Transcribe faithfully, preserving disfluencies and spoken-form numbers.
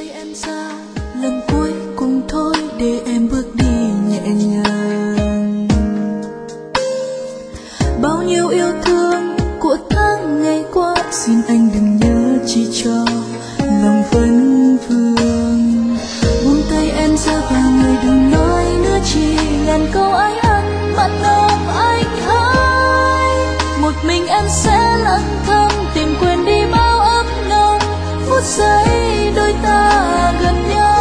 tay em ra lần cuối cùng thôi để em bước đi nhẹ nhàng. Bao nhiêu yêu thương của tháng ngày qua, xin anh đừng nhớ chỉ cho lòng vấn vương. Buông tay em ra và người đừng nói nữa, chỉ ngàn câu ai hằn mặn nồng anh hỡi. Một mình em sẽ lặng thầm tìm quên đi bao ấm nồng, phút giây đôi ta gần nhau.